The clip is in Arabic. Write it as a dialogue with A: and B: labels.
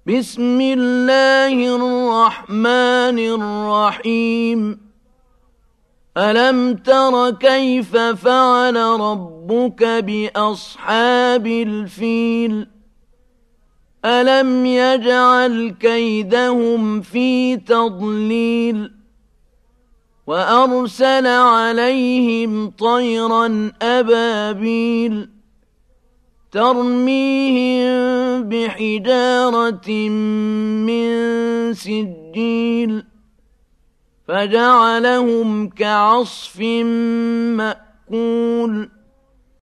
A: بسم الله الرحمن الرحيم ألم تر كيف فعل ربك بأصحاب الفيل ألم يجعل كيدهم في تضليل وأرسل عليهم طيرا أبابيل ترميهم بحجارة من سجيل فجعلهم كعصف مأكول